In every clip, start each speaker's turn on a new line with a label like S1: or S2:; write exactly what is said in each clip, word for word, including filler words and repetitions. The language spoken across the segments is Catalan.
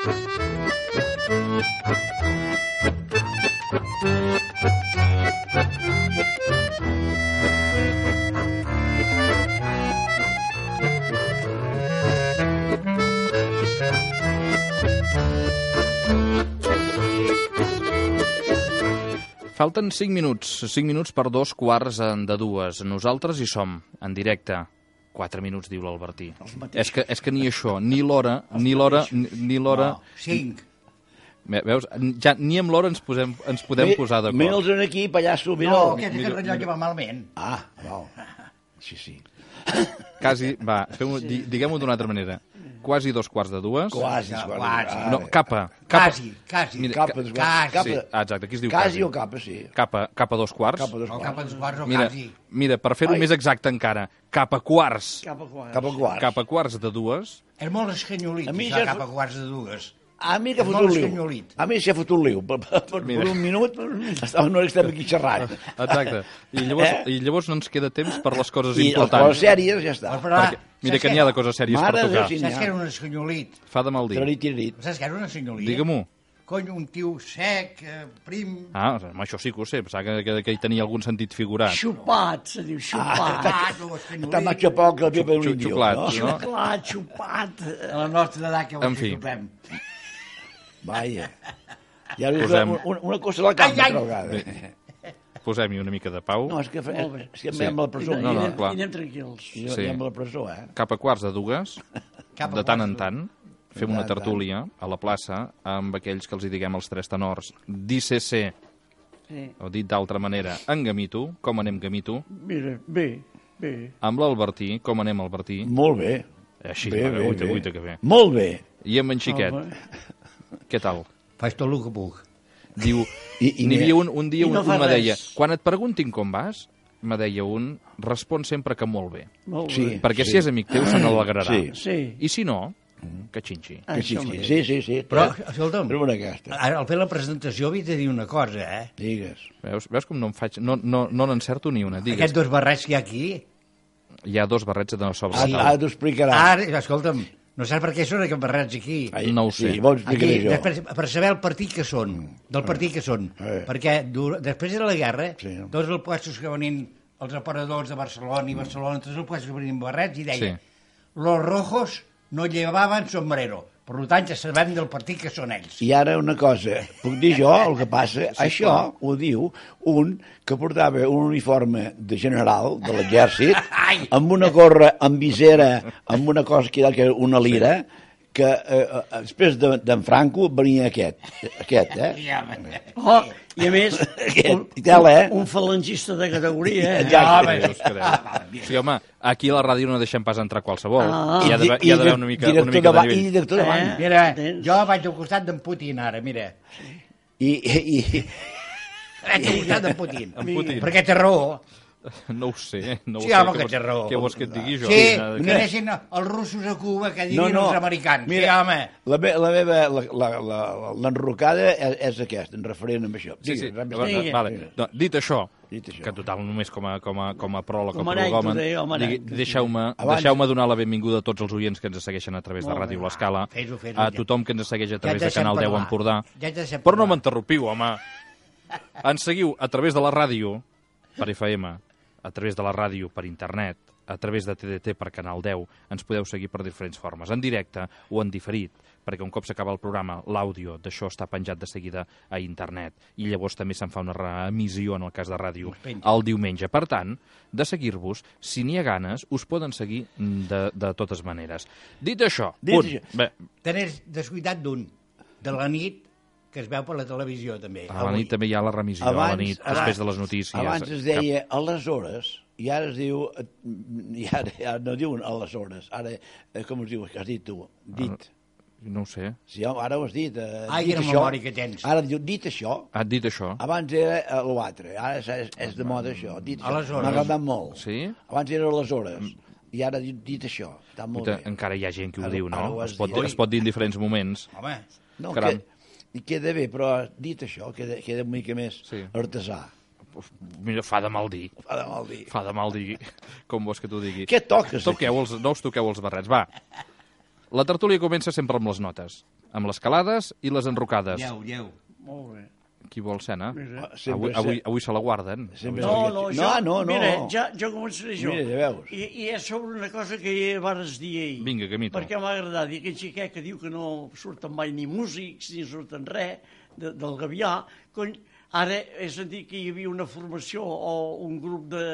S1: Falten cinc minuts, cinc minuts per dos quarts de dues. Nosaltres hi som, en directe. Quatre minuts, diu l'Albertí. És que, és que ni això, ni l'hora, ni l'hora, ni l'hora...
S2: No, cinc.
S1: Veus? Ja, ni amb l'hora ens, posem, ens podem posar d'acord.
S3: Mira'ls aquí, pallasso,
S2: No,
S3: mira'l.
S2: aquest, aquest rellotge va malament.
S3: Ah, val. Sí, sí.
S1: Quasi, va, fem-ho, di- diguem-ho d'una altra manera. Quasi dos quarts de dues.
S3: Quasi,
S2: quasi.
S3: quasi.
S1: No, capa. capa.
S2: Quasi, quasi.
S1: Mira,
S3: Capa, dos
S2: Quasi.
S3: capa.
S1: Sí, ah, exacte, aquí es diu
S3: Quasi
S1: quasi.
S3: o capa, sí.
S1: Capa, capa dos quarts.
S3: Capa dos
S2: O
S3: quarts.
S2: cap a dos quarts o
S1: Mira,
S2: quasi.
S1: mira, per fer-ho
S3: Ai.
S1: més exacte encara, cap a quarts.
S4: Cap a quarts.
S3: Cap a quarts.
S1: Cap a quarts de dues.
S2: És molt escanyolit,
S3: A mi
S2: això,
S3: ja-
S2: cap a quarts de dues.
S3: A mi que ha
S2: És
S3: fotut
S2: molt
S3: un liu.
S2: escanyolit.
S3: A mi s'ha fotut un liu. Per, per, per,
S1: Mira.
S3: per un minut estava, no estem aquí xerrant.
S1: Exacte. I llavors,
S3: Eh?
S1: I llavors no ens queda temps per les coses
S3: I les
S1: importants.
S3: coses sèries ja està.
S2: Però,
S1: Perquè, mira que n'hi ha de coses sèries
S3: Mare
S1: per
S3: de
S1: tocar.
S3: Déu, sí.
S2: Saps que era un escanyolit?
S1: Fa de mal dir.
S3: Trarit, trarit.
S2: Saps que era un escanyolit?
S1: Digue-m'ho.
S2: Cony, un tio sec, eh, prim...
S1: Ah, home, això sí que ho sé. Pensava que, que, que hi tenia algun sentit figurat.
S4: Xupat, se diu xupat.
S2: Ah, tu, escanyolit.
S3: Està més xapoc que el Pepe
S1: Xup-
S3: l'Indio.
S1: xuplat,
S3: No?
S1: no?
S4: Xupat, xupat.
S2: A la nostra edat que ho
S1: En fi.
S2: xupem.
S3: Vaja. Ja veus
S1: Posem-
S3: una, una cosa a la cama,
S2: Ai, ai.
S3: altra vegada.
S1: Posem-hi una mica de pau.
S3: No, és que,
S4: Molt bé.
S3: és que
S1: Sí.
S3: anem a la presó.
S4: I,
S1: No, no,
S4: anem,
S1: clar.
S4: i anem tranquils.
S3: Sí.
S1: Sí.
S3: Anem a la presó, eh?
S1: Cap a quarts de dues,
S2: Cap a
S1: de tant
S2: quarts
S1: en
S2: de-
S1: tant, fem
S3: De
S1: una
S3: tant en
S1: tertúlia a la plaça amb aquells que els hi diguem els tres tenors d'I C C,
S4: Sí.
S1: o dit d'altra manera, en Gamito, com anem Gamito,
S4: Mira, bé, bé.
S1: amb l'Albertí, com anem Albertí,
S3: Molt bé.
S1: així,
S3: Bé,
S1: mare,
S3: bé,
S1: uita,
S3: bé.
S1: uita, que bé,
S3: Molt bé.
S1: i amb en Xiquet,
S4: Home.
S1: què tal?
S2: Faig tot el que puc.
S1: Diu,
S3: I- i
S1: n'hi
S3: n'hi-
S1: havia un, un dia
S4: i no
S1: un,
S4: fa
S1: un me
S4: res.
S1: deia, quan et preguntin com vas, me deia un, respon sempre que molt bé,
S4: Molt
S3: Sí.
S4: bé.
S1: perquè si és amic teu se n'alegrarà,
S3: Sí.
S4: Sí.
S1: i si no, que xinxi.
S3: Que
S4: Això
S3: sí,
S4: mateix.
S3: sí, sí, sí.
S2: Però,
S3: Eh?
S2: escolta'm,
S3: Però una aquesta.
S2: ara, al fer la presentació havia de dir una cosa, eh?
S3: Digues.
S1: Veus, veus com no em faig... No, no, no n'encerto ni una. Digues,
S2: Aquests dos barrets que hi ha aquí,
S1: hi ha dos barrets de sobre la
S3: Ara,
S1: taula.
S3: ara t'ho explicarà.
S2: ara, escolta'm, no saps per què són aquests barrets aquí.
S3: Ai,
S1: no ho sé.
S3: Sí, vols
S2: Aquí,
S3: explicar jo.
S2: després, per saber el partit que són, del partit que són.
S3: Eh.
S2: Perquè dur, després de la guerra,
S3: Sí.
S2: tots els puestos que venien, els aparadors de Barcelona i Barcelona, tots els puestos que venien barrets, i deia,
S1: Sí.
S2: los rojos no llevaven sombrero. Per tant, ja sabem del partit que són ells.
S3: I ara una cosa, puc dir jo el que passa? Sí, això clar. Ho diu un que portava un uniforme de general de l'exèrcit,
S2: Ai!
S3: amb una gorra amb visera, amb una cosa que era una lira, que eh, eh, després d'en de, Franco venia aquest, aquest, eh?
S2: Ja, home.
S4: Oh, i a més,
S3: Aquest,
S4: un,
S3: i tela, eh?
S4: un, un falangista de categoria, eh?
S3: Ja,
S2: home.
S1: Creus, creus. Sí, home, aquí a la ràdio no deixem pas entrar qualsevol.
S4: Ah.
S1: Hi ha d'haver hi ha d'haver una mica, una
S3: director
S1: mica de
S3: ba- I
S1: nivell.
S3: director de
S4: Eh?
S3: banc.
S2: Mira,
S4: Tens?
S2: jo vaig al costat d'en Putin ara, mira.
S3: I, i, i,
S2: Vaig al costat d'en Putin.
S1: En Putin.
S2: Perquè té raó.
S1: No ho sé, no ho
S2: Sí,
S1: sé.
S2: home,
S1: Què
S2: que
S1: vols-
S2: té raó.
S1: Què vols que et digui jo?
S2: Sí,
S1: Nada
S2: que
S1: que-
S2: anessin els russos a Cuba, que diguin els americans.
S3: Mira,
S2: sí, home.
S3: la, me, la meva, la, la, la, l'enrocada és, és aquesta, en referent amb això.
S1: Sí, sí.
S3: Digues,
S1: Va,
S4: Digues.
S1: vale. No, dit això,
S3: Dit això.
S1: que total només com a, com a, com a pròleg o
S4: Com a
S1: progomen,
S4: anècdota, com a
S1: digui-
S4: anècdota.
S1: deixeu-me
S3: Abans-
S1: deixeu donar la benvinguda a tots els oients que ens segueixen a través de
S4: Molt
S1: Ràdio
S4: bé.
S1: L'Escala,
S2: Fes-ho, fes-ho,
S1: a
S2: ja.
S1: tothom que ens segueix a
S2: Ja
S1: través
S2: et
S1: de
S2: deixem
S1: Canal deu
S2: parlar.
S1: Empordà.
S2: Ja et deixem
S1: Però no
S2: parlar.
S1: m'interrompiu, home. Ens seguiu a través de la ràdio, per F M, a través de la ràdio per internet, a través de T D T per Canal deu. Ens podeu seguir per diferents formes, en directe o en diferit, perquè un cop s'acaba el programa, l'àudio d'això està penjat de seguida a internet, i llavors també se'n fa una reemissió, en el cas de ràdio,
S2: Es penja.
S1: el diumenge. Per tant, de seguir-vos, si n'hi ha ganes, us poden seguir de, de totes maneres. Dit això,
S3: Dit
S1: punt.
S3: això.
S1: Bé,
S2: Te n'has descuidat d'un, de la nit, que es veu per la televisió, també.
S1: a la nit també hi ha la remissió,
S3: Abans-
S1: a la nit,
S3: abans-
S1: després de les notícies.
S3: Abans es deia aleshores, i ara es diu, eh, i ara, ara no diuen aleshores, ara, eh, com es diu, que has dit tu? Dit.
S1: No ho sé.
S3: Sí, ara ho has dit. Eh,
S2: Ai,
S3: dit
S2: quina
S3: això.
S2: memòria que tens.
S3: Ara diu, dit això,
S1: Ha dit això?
S3: abans era eh, l'altre, ara és, és de moda això, dit això.
S2: Aleshores.
S3: M'ha agradat molt.
S1: Sí?
S3: Abans era aleshores, i ara dit, dit això, està molt
S1: Uita,
S3: bé.
S1: encara hi ha gent que ho
S3: Ara-
S1: diu,
S3: ara
S1: no?
S3: ho has
S1: Es pot,
S3: dit.
S1: es pot dir en diferents moments.
S2: Home,
S3: No,
S1: Caram.
S3: que, i queda bé, però dit això, queda, queda una mica més
S1: Sí.
S3: artesà.
S1: Uf, mira, fa de mal dir.
S3: Fa de mal dir.
S1: Fa de mal dir. Com vols que t'ho digui?
S3: Què toques aquí?
S1: Toqueu els, no us toqueu els barrets, va. La tertúlia comença sempre amb les notes. amb les calades i les enrocades.
S2: Lleu, lleu.
S4: Molt bé.
S1: Qui vol cena?
S4: Mira.
S3: Sempre
S1: Avui, avui, avui se la guarden.
S3: Sempre
S4: No,
S3: sé
S4: no,
S3: que-
S4: jo,
S3: no, no,
S4: mira,
S3: no.
S4: ja, jo començaré jo.
S3: Mira, ja veus.
S4: I, I és sobre una cosa que ja vares dir ahir.
S1: Vinga, Camito.
S4: Perquè m'ha agradat. I aquell xiquet que diu que no surten mai ni músics, ni surten res, de, del Gavià. Cony, ara he sentit que hi havia una formació o un grup de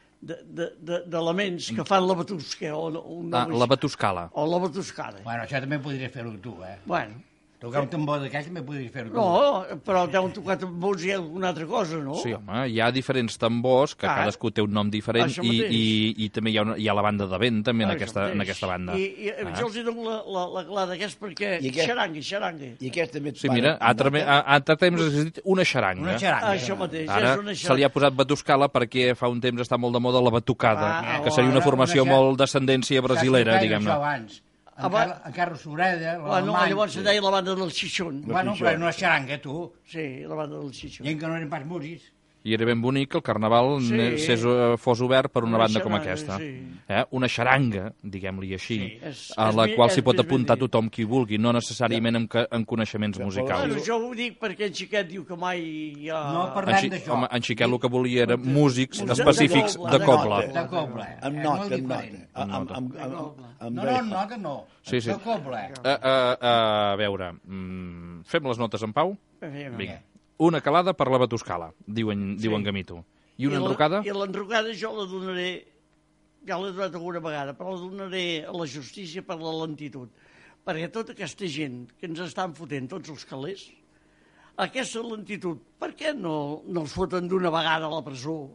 S4: d'elements que fan la batusca o, un
S1: Ah, la batuscala.
S4: o la batuscada.
S2: Bueno, això també podries fer-ho tu, eh?
S4: Bueno,
S2: Tocar un tambor d'aquells també podries fer-ho tu.
S4: no, però t'heu tocat amb vots i alguna altra cosa, no?
S1: Sí, home, hi ha diferents tambors, que
S4: Clar.
S1: cadascú té un nom diferent,
S4: Això
S1: i,
S4: mateix.
S1: i, i també hi ha, una, hi ha la banda de vent, també, en
S4: Això
S1: aquesta, en
S4: mateix.
S1: aquesta banda.
S4: I, i
S1: Ah.
S4: jo els hi dono la, la, la clara d'aquest perquè...
S3: I aquest-
S4: Xaranga, xaranga.
S3: I aquest també et
S1: Sí,
S3: para
S1: mira,
S3: amb
S1: altre,
S3: molta-
S1: a- altre temps has dit una xaranga.
S2: Una xaranga.
S4: Això mateix,
S1: Ara
S4: és una
S1: se li ha posat batuscala perquè fa un temps està molt de moda la batucada,
S4: Ah,
S1: que seria una
S2: ara
S1: formació
S2: una xa-
S1: molt d'ascendència brasilera,
S2: Saps què feien
S1: diguem-ne.
S2: això abans? En,
S4: Aba-
S2: Car en Carlos Sureda,
S4: Bueno,
S2: l'alemany...
S4: llavors se deia la banda del Xixón.
S2: Bueno, però era una xaranga, tu.
S4: Sí, la banda del Xixón.
S2: Gent que no eren pas músics.
S1: I era ben bonic que el carnaval
S4: Sí.
S1: ne- ses, eh, fos obert per una
S4: Una
S1: banda com
S4: xaranga,
S1: aquesta.
S4: sí.
S1: Eh? Una xaranga, diguem-li així,
S4: Sí, és-
S1: a
S4: és
S1: la
S4: mi-
S1: qual
S4: és
S1: s'hi pot
S4: més ben
S1: apuntar
S4: dit.
S1: tothom qui vulgui, no necessàriament amb, ca- amb coneixements musicals.
S4: Bueno, jo ho dic perquè el xiquet diu que mai hi ha...
S2: No, per-
S1: En,
S2: parlem
S1: Xi-
S2: d'això.
S1: home, en Xiquet el que volia era músics
S4: Músics
S1: específics
S4: de
S1: de
S4: coble,
S1: coble.
S4: de
S2: De coble.
S3: Amb
S2: És
S3: nota,
S2: molt
S3: amb nota.
S2: diferent.
S3: Amb, amb,
S1: nota.
S3: amb, amb, amb,
S2: No, no, amb nota no.
S1: Sí, sí.
S2: De coble.
S1: A, a, a veure, mm, fem les notes en pau?
S4: Vinga.
S1: Vinga. Una calada per la batuscala, diuen, diuen Gamito. I una
S4: la-
S1: enrocada?
S4: I l'enrocada jo la donaré, ja l'he donat alguna vegada, però la donaré a la justícia per la lentitud. Perquè tota aquesta gent que ens estan fotent tots els calés, aquesta lentitud, per què no, no els foten d'una vegada a la presó?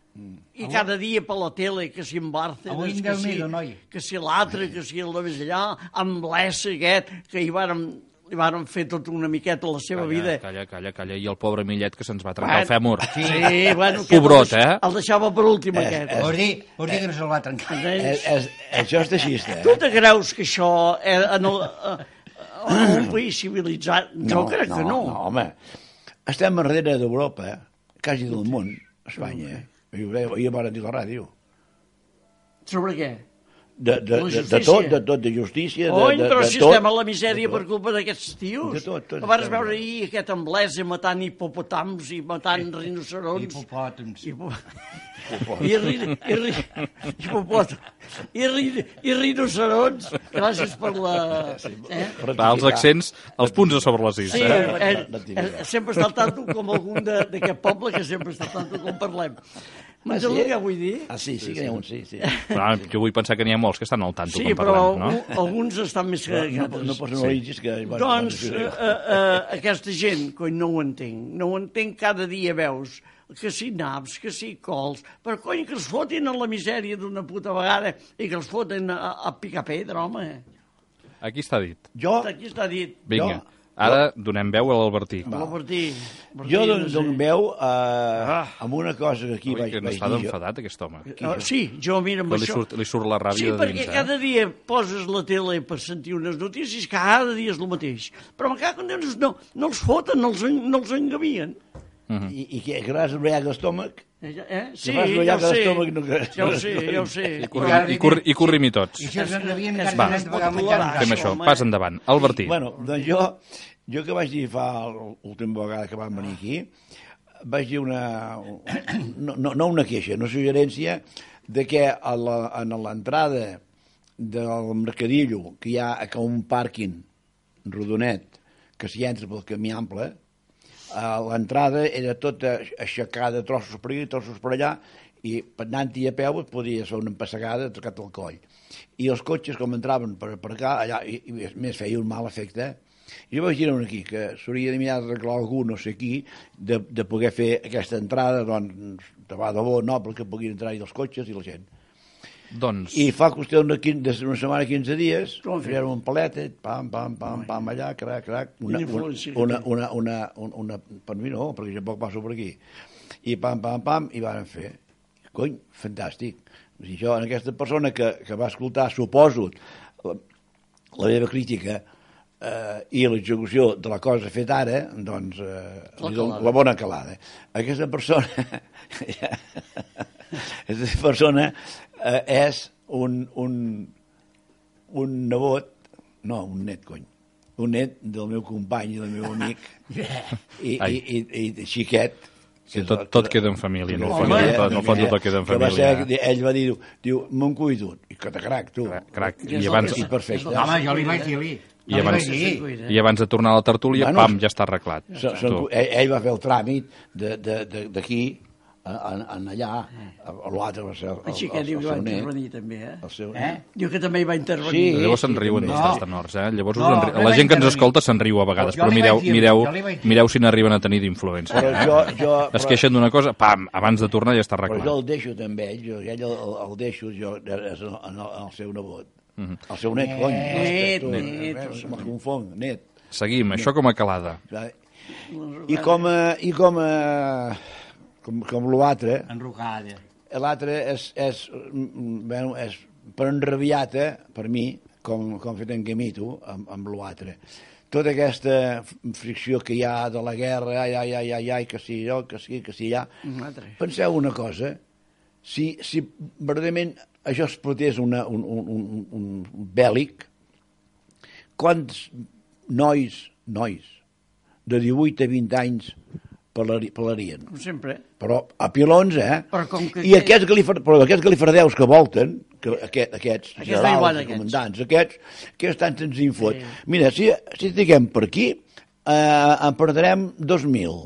S4: I cada dia per la tele, que si en Bárcenas,
S2: Avui en
S4: que si,
S2: Déu-n'hi-do, noi.
S4: que si l'altre, que si el de més allà, amb l'Essa aquest, que hi vàrem, li vàrem fer tota una miqueta la seva vida.
S1: Calla, calla, calla. I el pobre Millet que se'ns va trencar el fèmur.
S4: Sí, bueno, aquest
S1: Pobrot,
S4: el deix-
S1: eh?
S4: El deixava per últim,
S3: Eh,
S4: aquest.
S3: eh,
S2: Vols dir, vols dir que no se'l va trencar?
S3: És, és, això és taxista, eh?
S4: Tu te creus que això eh, en, el, eh, en un país civilitzat? Jo crec que no.
S3: No, home. Estem darrere d'Europa, eh? Quasi del món, Espanya, eh? I ho veia, ahir van dir a la ràdio.
S4: Sobre què?
S3: De, de,
S4: La
S3: de, de
S4: justícia.
S3: tot, de tot, de justícia, de,
S4: Oi,
S3: de,
S4: però
S3: de
S4: si
S3: tot.
S4: estem a la misèria
S3: De tot.
S4: per culpa d'aquests tios.
S3: De tot, tot
S4: Que vas
S3: estem
S4: veure
S3: bé.
S4: ahir aquest anglès matant hipopotams i matant rinocerons.
S2: Hipopòtams.
S4: Hipo... I, ri, i, ri, hipopòtam. I, ri, I rinocerons. Gràcies per la... Eh?
S1: Va, els accents, els punts a sobre les is,
S4: Sí,
S1: eh?
S4: eh, eh, sempre està al tanto com algun de- d'aquest poble que sempre està al tanto com parlem. M'entens el que vull dir?
S3: Ah, sí, sí que n'hi ha un, sí, sí.
S1: Però jo vull pensar que n'hi ha molts que estan al tanto
S4: Sí,
S1: quan
S4: però
S1: parlem, no?
S4: algú- alguns estan més que
S3: No, no,
S4: altres.
S3: no personalitzis que...
S4: Doncs eh, eh, aquesta gent, cony, no ho entenc. No ho entenc, cada dia veus que si naps, que si cols, però cony, que els fotin a la misèria d'una puta vegada i que els foten a, a picar pedra, home.
S1: Aquí està dit.
S3: Jo,
S4: Aquí està dit.
S1: Vinga,
S3: Jo-
S1: ara donem veu a l'Albertí.
S4: L'Albertí.
S3: jo
S4: no
S3: dono
S4: sé.
S3: dono veu uh, amb una cosa que aquí
S1: Ui,
S3: vaig,
S1: que no
S3: vaig
S1: està
S3: dir jo.
S1: d'enfadat, aquest home.
S4: Ah, sí, jo mira amb
S1: Que li
S4: això.
S1: surt, li surt la
S4: Sí,
S1: ràbia de
S4: perquè
S1: dins, eh?
S4: cada dia poses la tele per sentir unes notícies, cada dia és el mateix. Però me cago en Déu, no, no els foten, no els, en- no els engavien.
S3: I, i que, que vas brollar d'estómac?
S4: Eh? eh? Sí,
S3: vas
S4: ja
S3: brollar
S4: ho sé.
S3: d'estómac, no que-
S4: Ja ho sé, ja ho sé.
S1: I, corri, i, corri, I corrim-hi tots.
S2: I si els enrebien,
S4: És-
S2: encara
S1: Va.
S2: tenen de pagar el menjar.
S4: Fem
S1: Fem
S4: Això,
S1: això,
S4: home.
S1: pas endavant. Albertí.
S3: Bueno, doncs jo, jo que vaig dir fa l'última vegada que vam venir aquí, vaig dir una... No, no, no una queixa, una suggerència de que a la, en l'entrada del Mercadillo, que hi ha a un pàrquing rodonet, que s'hi entra pel camí ample, a l'entrada era tota aixecada, trossos per aquí, trossos per allà, i anant-hi a peu et podia fer una empassegada tocat al coll. I els cotxes, com entraven per, per acá, allà, i, i més feia un mal efecte. I jo vaig dir aquí, que s'hauria de mirar d'arreglar algú, no sé qui, de, de poder fer aquesta entrada, doncs, de va de bo, no, perquè puguin entrar-hi els cotxes i la gent.
S1: Doncs,
S3: I fa qüestió d'una quin- d'una setmana, quinze dies,
S4: Com
S3: fèiem un paleta, pam, pam, pam, pam, allà, crac, crac, una,
S4: Quina
S3: una,
S4: influència que
S3: una,
S4: té.
S3: una, una, una, una, per mi no, perquè jo poc passo per aquí. I pam, pam, pam, i van fer. Cony, fantàstic. O sigui, jo, en aquesta persona que, que va escoltar, suposo, la, la meva crítica eh, i l'execució de la cosa feta ara, doncs, eh,
S4: La
S3: li dono
S4: calada.
S3: la bona calada. Aquesta persona, aquesta persona eh, és un, un, un nebot, no, un net, cony, un net del meu company i del meu amic, i, i, i, i xiquet.
S1: Sí, tot, tot queda en família, no?
S3: Home,
S1: Família, tot, no
S3: eh,
S1: fot tot queda en
S3: que va
S1: família.
S3: ser, ell va dir, diu, me'n cuido. I que te crac, tu.
S1: Crac,
S4: I
S1: i abans,
S3: I perfecte.
S2: Home, jo li vaig dir-li.
S1: i abans, i abans de tornar a la tertúlia,
S3: Bueno,
S1: pam, ja està arreglat.
S3: So, so, ell, ell va fer el tràmit d'aquí en, en allà, l'altre va ser el, el,
S4: El xiquet
S3: el,
S4: diu
S3: el
S4: que va
S3: seu net.
S4: intervenir també, eh?
S3: El seu
S2: Eh?
S3: net.
S4: Diu que també hi va intervenir.
S3: Sí.
S1: Llavors se'n
S3: sí,
S1: riuen
S3: també.
S1: dels tenors, eh? Llavors
S2: No,
S1: us en ri...
S2: jo
S1: la
S2: li
S1: gent que ens
S2: vaig
S1: escolta se'n riu a vegades,
S2: Jo
S1: però
S2: li
S1: mireu,
S2: vaig dir-li,
S1: mireu,
S2: jo li vaig dir.
S1: mireu si n'arriben a tenir d'influència.
S3: Però
S1: Eh?
S3: jo, jo,
S1: Es
S3: però,
S1: queixen d'una cosa, pam, abans de tornar ja està
S3: però jo
S1: arreglat.
S3: el deixo també, ell, jo, ell el, el deixo, jo, és el, el, el seu nebot. El seu net, cony.
S4: Net,
S3: Tu,
S4: net,
S3: eh,
S4: net.
S3: Me'l confong, net.
S1: Seguim, això com a calada.
S3: I com a, i com a, com, com l'altre,
S2: Enrocada.
S3: l'altre és, és, mm, bueno, és per enrabiata, per mi, com, com fet en Camito, amb, amb l'altre. Tota aquesta fricció que hi ha de la guerra, ai, ai, ai, ai, ai, que sí, jo, que sí, que sí, ja.
S4: Un altre.
S3: Penseu una cosa, si, si verdaderament això explotés una, un, un, un, un bèl·lic, quants nois, nois, de divuit a vint anys pelari, pelarien?
S4: Com sempre.
S3: Però a pilons, eh?
S4: Però com que-
S3: I aquests, galifar, però aquests galifardeus que volten, que aquest, aquests
S4: Aquests
S3: generals,
S4: no hi van,
S3: i
S4: aquests.
S3: comandants, aquests, aquests tant se'ns infot.
S4: Sí.
S3: Mira, si, si estiguem per aquí, eh, en perdrem dos mil.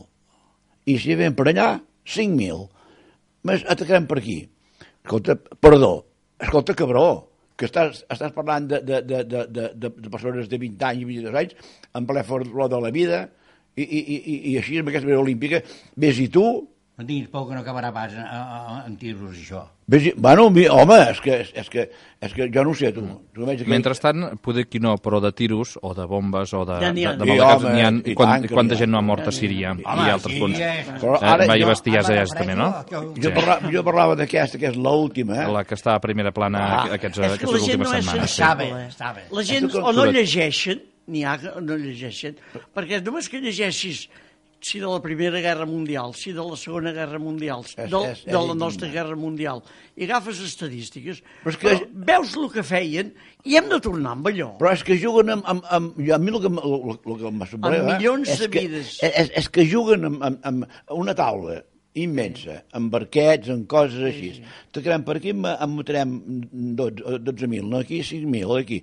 S3: I si vam per allà, cinc mil. Més atacarem per aquí. Escolta, perdó, escolta, cabró, que estàs, estàs parlant de, de, de, de, de, de persones de vint anys i vint-i-dos anys, en ple flor de la vida, i, i, i, i així, amb aquesta manera olímpica, vés i tu,
S2: No tinguis por que no acabarà pas en, en, en tiros, això.
S3: vés i, bueno, mi, home, és que, és, és, que, és que jo no ho sé, tu. tu veig que...
S1: Mentrestant, poder qui no, però de tiros, o de bombes, o de,
S4: Ja n'hi ha.
S1: de, de
S3: Sí,
S1: maldecaps,
S3: home,
S1: n'hi ha,
S3: i
S1: quan,
S3: tant que
S1: quanta
S3: n'hi ha.
S1: gent no ha mort a Síria i altres
S2: sí,
S1: punts.
S2: és-
S3: Però
S1: Eh,
S3: ara
S1: va
S3: jo-
S1: Bestias
S2: ara,
S1: és, també, no?
S2: que-
S3: Jo, parla, jo parlava d'aquesta, que és l'última, eh?
S1: La que està a primera plana
S3: Ah,
S1: aquests,
S4: És que la
S1: aquestes
S4: gent
S1: últimes
S4: no és
S1: setmanes.
S2: Estava,
S4: sensible.
S2: estava.
S4: La gent
S3: Esto
S4: o no
S1: com-
S4: llegeixen, n'hi ha que no llegeixen, perquè només que llegeixis si de la Primera Guerra Mundial, si de la Segona Guerra Mundial,
S3: És-
S4: del,
S3: és- és
S4: de la
S3: indignant.
S4: nostra Guerra Mundial, i agafes estadístiques,
S3: Però és que-
S4: però veus el que feien i hem de tornar amb allò.
S3: Però és que juguen amb... amb, amb jo, a mi el que, m- el, el que m'assobreva...
S4: Amb milions
S3: és
S4: de
S3: que,
S4: vides.
S3: És, és que juguen amb, amb, amb una taula immensa, amb barquets, amb coses així. Sí, sí. Tocarem per aquí, en en matarem dotze mil, no? Aquí cinc mil, aquí.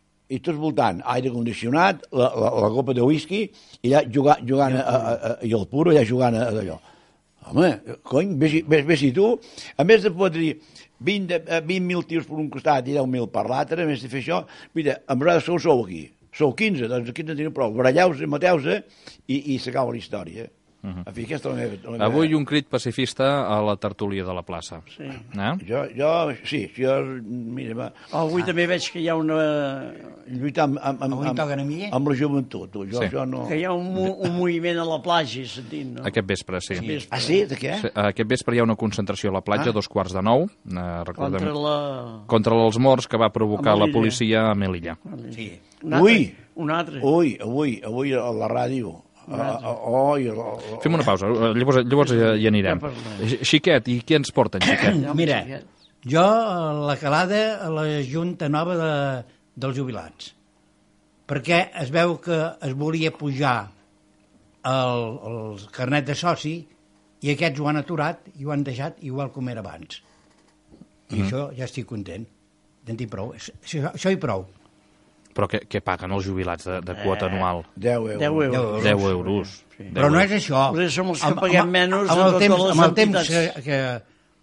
S3: I tots voltant, aire condicionat, la, la, la copa de whisky, i allà jugant, jugant a, a, a, i el puro allà jugant a, a d'allò. Home, cony, vés, vés, vés i tu, a més de poder dir vint mil tiros per un costat i deu mil per l'altre, a més de fer això, mira, en veritat sou, sou aquí, sou quinze, doncs aquí no teniu prou, baralleu-se, mateu-se, i, i s'acaba la història. Uh -huh. En fi, aquesta és la meva... La meva...
S1: Avui un crit pacifista a la tertúlia de la plaça.
S4: Sí.
S1: Eh?
S3: Jo, jo, sí, jo, mira, va,
S4: Avui també veig que hi ha una...
S3: lluitar amb, amb, amb,
S2: Avui
S3: amb,
S2: toquen a mi, eh?
S3: amb la joventut, tu. Jo,
S1: Sí.
S3: jo no...
S4: que hi ha un, mo- un moviment a la platja, sentint, no?
S1: Aquest vespre, sí.
S4: Vespre.
S3: Ah, sí? De què?
S1: Sí, Aquest vespre hi ha una concentració a la platja,
S3: Ah.
S1: a dos quarts de nou, eh, recordem,
S4: Contra la...
S1: contra els morts que va provocar
S4: A
S1: la
S4: Melilla.
S1: policia a Melilla.
S2: Sí.
S4: Un altre,
S3: Ui!
S4: Un altre.
S3: Ui, avui, avui a la ràdio. Uh, oh, i, oh,
S1: Fem una pausa, eh, llavors, llavors ja hi anirem.
S4: Ja parlem.
S1: Xiquet, i qui ens porta en Xiquet?
S2: Mira, jo a la calada a la Junta Nova de, dels jubilats, perquè es veu que es volia pujar el, el carnet de soci i aquests ho han aturat i ho han deixat igual com era abans. I mm. això ja estic content. Ja en tinc prou. Això, això hi prou.
S1: Però què, què paguen els jubilats de, de quota anual?
S3: deu euros.
S4: deu euros.
S1: deu euros.
S4: Sí.
S1: deu
S2: Però no és
S1: euros.
S2: això.
S4: Perquè som els que
S2: Amb-
S4: paguem
S2: amb-
S4: menys
S2: amb
S4: de
S2: el
S4: totes
S2: temps,
S4: les
S2: amb el temps
S4: entitats.
S2: que, que,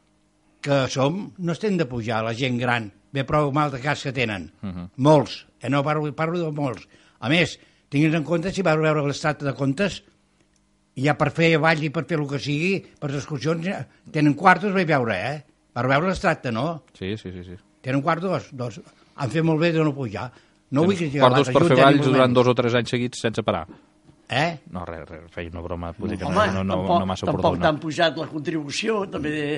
S2: que som, no estem de pujar, la gent gran. Ve prou mal de cas que tenen. Uh -huh. Molts. Eh, no parlo, parlo de molts. A més, tinguis en compte, si vas veure l'estat de comptes, ja per fer ball i per fer el que sigui, per les excursions, ja tenen quartos, vaig veure, eh? Per veure l'estat, no?
S1: Sí, sí, sí. sí.
S2: Tenen quartos, dos. Han fet molt bé de no pujar. No vull criticar
S1: Quartos per fer
S2: Junta, ni
S1: balls
S2: molt
S1: durant
S2: menys.
S1: dos o tres anys seguits sense parar.
S2: Eh?
S1: No, res, res, feia una broma, poder que no,
S4: Home,
S1: no, no,
S4: tampoc,
S1: no massa
S4: tampoc
S1: oportuna.
S4: t'han pujat la contribució, també... De...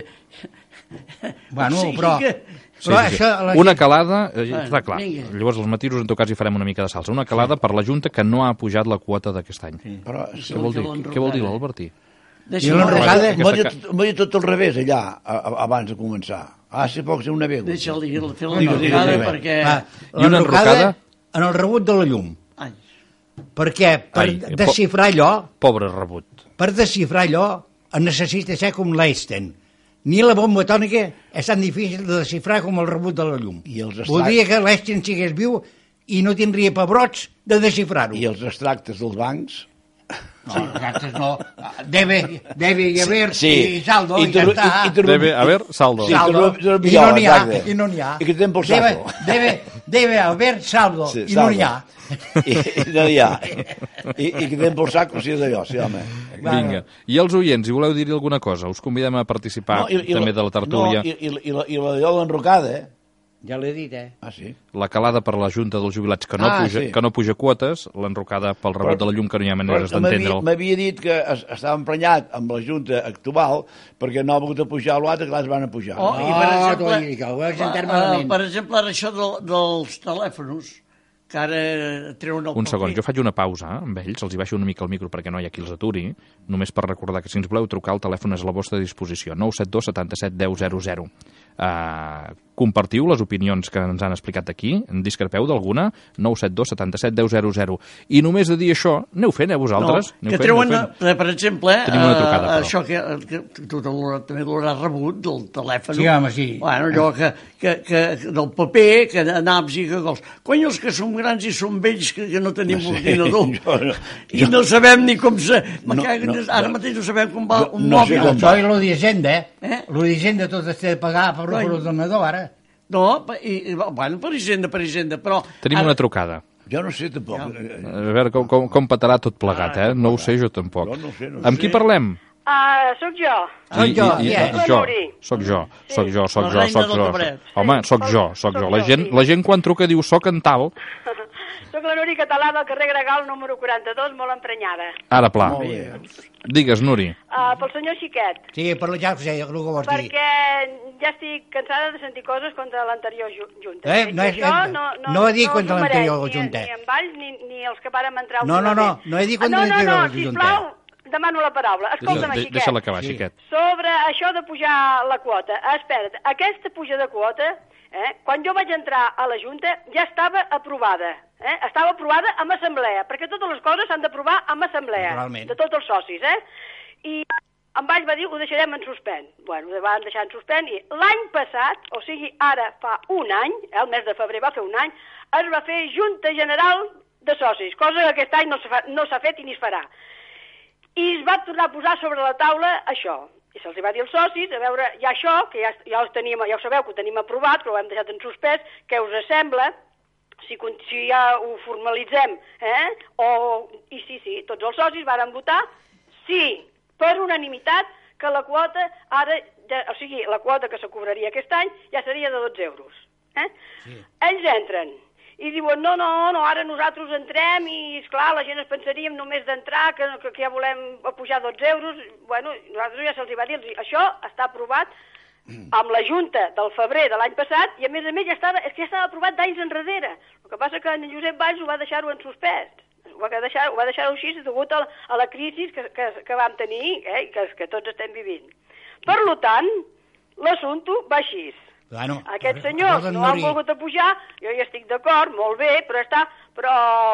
S2: Bueno,
S4: O sigui
S2: però...
S4: que-
S1: Sí,
S2: però
S1: sí, sí.
S2: això, la
S1: Una
S2: gent-
S1: calada, eh,
S4: Bueno,
S1: està clar,
S4: vinga.
S1: llavors els matisos en tot cas hi farem una mica de salsa. Una calada per la Junta que no ha pujat la quota d'aquest any. Sí.
S3: Però,
S1: Què vol dir? Què vol dir l'Albertí?
S4: Deixa'm
S2: I l'enrocada?
S1: Aquesta
S3: M'ha dit,
S1: ca-
S3: m'ha dit tot al revés, allà, a, a, abans de començar. Ah, si poc ser una veu.
S4: Deixa-li fer
S3: Digues, digues,
S4: l'enrocada
S3: digues.
S4: perquè...
S2: Ah,
S1: I una
S2: l'enrocada
S1: enrocada?
S2: en el rebut de la llum.
S4: Ai,
S2: Perquè per
S1: Ai,
S2: desxifrar allò,
S1: Pobre rebut.
S2: per desxifrar allò, es necessita ser com l'Einstein. Ni la bomba atòmica és tan difícil de desxifrar com el rebut de la llum.
S3: I els extrac-
S2: Voldria que l'Einstein sigués viu i no tindria pebrots de desxifrar-ho.
S3: I els extractes dels bancs...
S2: No, nosaltres no. Debe, debe y haber
S3: Sí.
S2: y saldo
S3: I
S2: y, ya
S3: tu-
S2: está.
S3: i- i tu-
S1: Debe haver saldo.
S3: Sí,
S2: Saldo,
S3: tu no- tu no
S2: y no n'hi ha,
S3: exacte.
S2: i no n'hi ha.
S3: I que tenen por
S2: Debe,
S3: saco.
S2: debe, debe haber saldo,
S3: Sí,
S2: i no n'hi ha.
S3: I, i no n'hi ha. I, i que tenen por saco, sí, d'allò, sí, home.
S1: Vinga. I els oients, si voleu dir alguna cosa, us convidem a participar
S3: i, i
S1: també
S3: la-
S1: de la tertúlia.
S3: No, i, i, i, la- i la d'allò de l'enrocada, eh?
S2: Ja l'he dit, eh?
S3: Ah, sí?
S1: La calada per la Junta dels Jubilats que no,
S3: Ah,
S1: puja,
S3: sí.
S1: que no puja quotes, l'enrocada pel rebot
S3: Però-
S1: de la llum que no hi ha maneres
S3: Però m'havia-
S1: d'entendre'l.
S3: M'havia dit que es, estava emprenyat amb la Junta actual perquè no ha volgut apujar l'altre, que l'altre van a pujar.
S4: Oh, i
S2: No,
S4: per
S2: t'ho
S4: exemple,
S2: he dit, que ho vaig entendre
S4: eh,
S2: malament.
S4: per exemple, ara això del, dels telèfons, que ara treuen el
S1: Un segon,
S4: paper.
S1: jo faig una pausa amb ells, els hi baixo una mica el micro perquè no hi ha qui els aturi, només per recordar que si ens voleu trucar el telèfon és a la vostra disposició, nou set dos setanta-set deu zero zero. Uh, compartiu les opinions que ens han explicat aquí, en discrepeu d'alguna, nou set dos setanta-set deu zero zero. I només de dir això, aneu fent, eh, vosaltres?
S4: No,
S1: Aneu
S4: que
S1: fent,
S4: treuen,
S1: aneu fent.
S4: eh, per exemple,
S1: Tenim una
S4: eh,
S1: trucada, però.
S4: això que, que tu te l'haurà- també l'hauràs rebut del telèfon.
S2: Sí, home, sí.
S4: Bueno, allò que, que, que, del paper, que naps i que gols. Cony, els que som grans i som vells, que, que no tenim
S3: No sé,
S4: ordinador.
S3: jo no-
S4: I no sabem ni com se... Me
S3: No,
S4: cago en
S3: no,
S4: Déu, ara
S3: no.
S4: mateix no sabem com va
S3: Jo
S4: un
S3: no sé
S4: mòbil.
S3: com
S2: Això és lo d'Hisenda, eh?
S4: Eh?
S2: Lo d'Hisenda tot es té de pagar per, per ordenador, ara.
S4: No, pa- i, i, bueno, per hisenda, per hisenda, però...
S1: Tenim
S4: ara-
S1: una trucada.
S3: Jo no sé, tampoc.
S4: Ja.
S1: A veure com, com, com petarà tot plegat, eh? No ho sé jo tampoc.
S3: Jo no sé, no
S1: Amb
S3: sé.
S1: qui parlem?
S5: Ah, sóc jo.
S2: Soc jo,
S1: I, i,
S2: qui és?
S1: i, jo,
S5: Nuri.
S1: soc jo, soc jo, soc
S4: La
S1: jo,
S4: reina
S1: soc
S4: del
S1: jo.
S4: cabret.
S1: Home,
S5: Sí,
S1: soc
S5: soc-
S1: jo, soc
S5: soc
S1: jo. La
S5: jo,
S1: gent,
S5: sí.
S1: la gent quan truca diu soc en tal,
S5: Soc la Nuri Català del carrer Gregal número quaranta-dos, molt emprenyada.
S1: ara pla.
S3: Molt bé.
S1: Digues, Nuri.
S5: Uh, pel senyor Xiquet,
S2: Sí, per ja ho sé, el que vols dir.
S5: perquè ja estic cansada de sentir coses contra l'anterior ju Junta.
S2: Eh,
S5: I
S2: no és-
S5: això
S2: eh, no he dit contra
S5: s'ho
S2: l'anterior
S5: mereix,
S2: Junta.
S5: Ni, ni en Valls ni, ni els que vàrem entrar
S2: No, no, no,
S5: últimament.
S2: no he dit contra
S5: Ah, no, no,
S2: l'anterior
S5: no,
S2: Junta.
S5: sisplau, demano la paraula. Escolta'm,
S1: Deixa-
S5: Xiquet.
S1: Deixa-la acabar,
S2: Sí.
S1: xiquet.
S5: Sobre això de pujar la quota. Ah, espera't, aquesta puja de quota, eh, quan jo vaig entrar a la Junta, ja estava aprovada. Eh? Estava aprovada amb assemblea, perquè totes les coses s'han d'aprovar amb assemblea,
S2: Naturalment.
S5: de tots els socis. Eh? I en Valls va dir ho deixarem en suspens. Bueno, ho van deixar en suspens i l'any passat, o sigui, ara fa un any, eh, el mes de febrer va fer un any, es va fer Junta General de Socis, cosa que aquest any no s'ha no s'ha fet i ni es farà. I es va tornar a posar sobre la taula això. I se'ls va dir als socis, a veure, ja això, que ja, ja, ho teníem, ja ho sabeu que ho tenim aprovat, però ho hem deixat en suspès, què us sembla? Si, con- si ja ho formalitzem, eh? O, I sí, sí, tots els socis varen votar sí, per unanimitat, que la quota ara, ja, o sigui, la quota que se cobraria aquest any ja seria de dotze euros. Eh? Sí. Ells entren i diuen, no, no, no, ara nosaltres entrem i, esclar, la gent es pensaríem només d'entrar, que, que, que ja volem pujar dotze euros. Bueno, nosaltres ja se'ls va dir, això està aprovat amb la Junta del febrer de l'any passat i, a més a més, ja estava, és que ja estava aprovat d'anys enrere. El que passa que en Josep Valls ho va deixar-ho en suspès. Ho va deixar, ho va deixar així degut a, a la crisi que, que, que vam tenir, eh, que, que tots estem vivint. Per tant, l'assumpte va així.
S2: Bueno,
S5: Aquests senyors
S2: perdó,
S5: no han
S2: Nuri.
S5: volgut a pujar, jo hi estic d'acord, molt bé, però està, però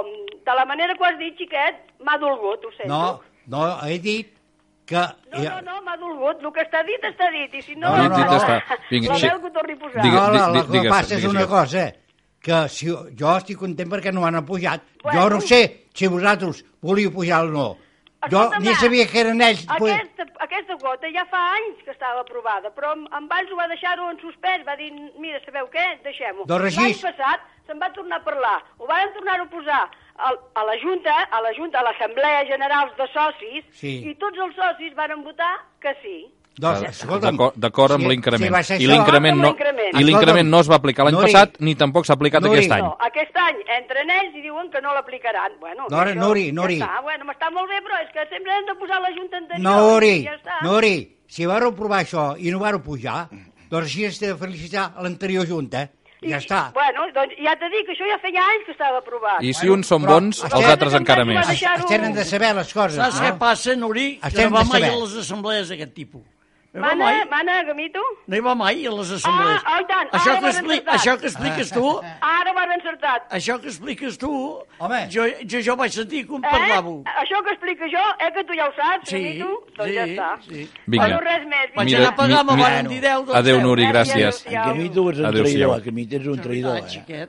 S5: de la manera que ho has dit, xiquet, m'ha dolgut, ho sento.
S2: No, no, he dit que...
S5: No, no, no, m'ha dolgut. El que està dit, està dit. I si no,
S2: No, no,
S1: Dit, dit
S2: no.
S1: està. Vinga,
S5: la
S1: sí.
S5: veu que ho torni a posar.
S1: Digue-
S2: No, no,
S1: di-
S2: el
S1: di-
S2: que
S1: digues,
S2: passa és
S1: digues,
S2: una
S1: digues.
S2: cosa, que si, jo estic content perquè no han pujat.
S5: Bueno.
S2: Jo no sé si vosaltres volíeu pujar o no. Jo
S5: Escolta'm,
S2: ni sabia que eren ells.
S5: Aquesta, aquesta quota ja fa anys que estava aprovada, però en en Valls ho va deixar-ho en suspès, va dir, mira, sabeu què, deixem-ho.
S2: Doncs
S5: L'any
S2: així.
S5: passat se'n va tornar a parlar, ho van tornar a posar a, a la Junta, a la Junta, a l'Assemblea General de Socis,
S2: Sí.
S5: i tots els socis varen votar que sí.
S2: Doncs, escolta'm,
S1: D'acord d'acord amb
S2: si-
S1: l'increment.
S2: si va ser
S1: I
S2: això-
S1: l'increment no,
S5: L'increment.
S1: i l'increment no es va aplicar l'any
S2: Nuri.
S1: passat ni tampoc s'ha aplicat
S2: Nuri.
S1: aquest any.
S5: No, aquest any entren ells i diuen que no l'aplicaran. Bueno,
S2: No,
S5: això
S2: Nuri,
S5: ja
S2: Nuri.
S5: està. Bueno, m'està molt bé, però és que sempre hem de posar la Junta anterior.
S2: Nuri,
S5: i ja està.
S2: Nuri, si vareu provar això i no vareu pujar, doncs així has de felicitar a l'anterior Junta. I ja està.
S5: Bueno, doncs ja t'he dit que això ja feia anys que estava aprovat.
S1: I si uns són
S2: però
S1: bons,
S2: estem-
S1: els altres encara
S5: estem-
S1: més.
S5: deixar-ho-
S2: Es tenen de saber les coses,
S4: Saps què
S2: no?
S4: passa, Nuri? Que
S2: Estem
S4: no va
S2: de
S4: mai a
S2: saber.
S4: les assemblees d'aquest tipus. No hi va
S5: Mana,
S4: mai?
S5: mana, Gamito?
S4: No hi va mai a les assemblees.
S5: Ah, oh, i tant,
S4: Això
S5: ara
S4: que,
S5: m'has
S4: expli
S5: encertat.
S4: això que expliques tu,
S5: Ara m'has encertat.
S4: això que expliques tu,
S2: Home.
S4: jo, jo, jo vaig sentir que un
S5: Eh?
S4: parlavo.
S5: Això que explica jo, eh, que tu ja ho saps,
S4: Sí,
S5: Gamito? Doncs
S4: sí,
S5: ja està.
S4: sí.
S1: Vinga.
S5: Bueno, res més.
S4: Vaig
S1: Mira,
S4: anar a pagar,
S1: mi-
S4: me
S1: mi-
S4: van dir deu. Doncs
S1: Adéu,
S4: deu.
S1: Nuri,
S5: Gràcies.
S1: gràcies.
S5: Ja.
S3: Que a mi tu ets un
S1: Adéu-siau.
S3: traïdor, que a mi ets un traïdor,
S4: Ah,
S3: eh?
S4: xiquet.